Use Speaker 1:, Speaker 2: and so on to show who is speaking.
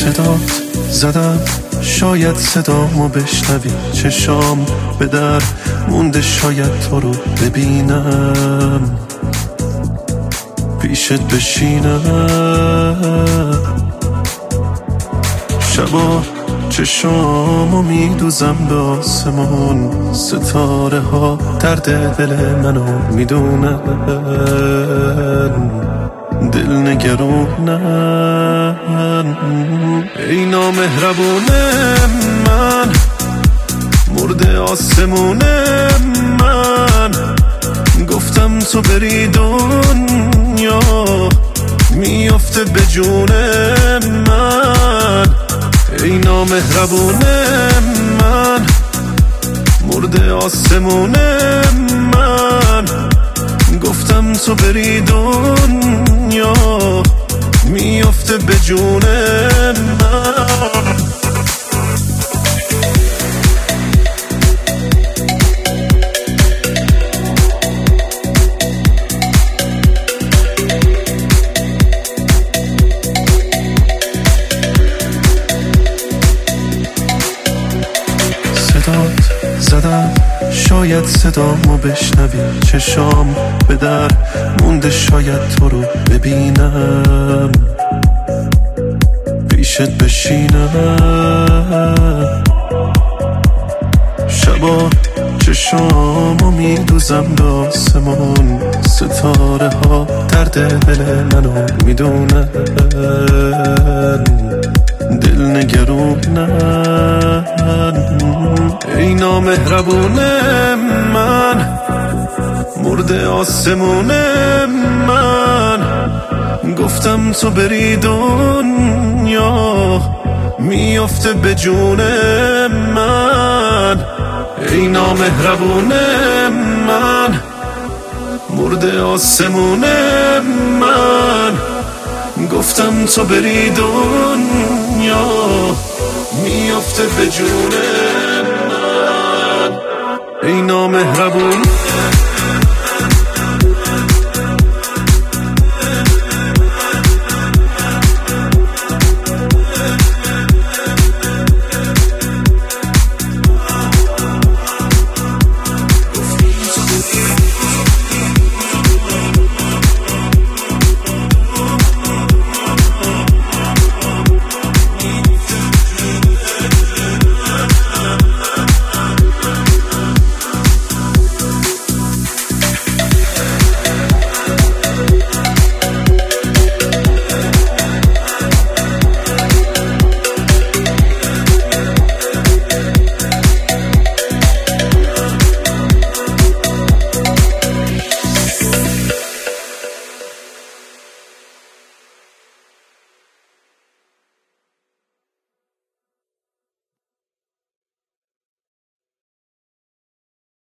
Speaker 1: صدات زدم شاید صدامو بشنوی، چشام به در مونده شاید تو رو ببینم، پیشت بشینم. شبا چشامو میدوزم به آسمون، ستاره ها درد دل منو میدونن، دل نگرونن. ای نامهربون من، مرده آسمون من، گفتم تو بری دنیا میافته به جون من. ای نامهربون من، مرده آسمون من، گفتم تو بری دنیا میافته به جون من. زدم شاید صدامو بشنوی، چشام به در مونده شاید تو رو ببینم، پیشت بشینم. شبا چشامو میدوزم به آسمون، ستاره ها درد دل منو میدونن، دل نگرونن. ای نامهربون من، مرده آسمون من، گفتم تو بری دنیا میافته به جون من. ای نامهربون من، مرده آسمون من، گفتم تو بری دنیا میافته به جون من. ای نامهربون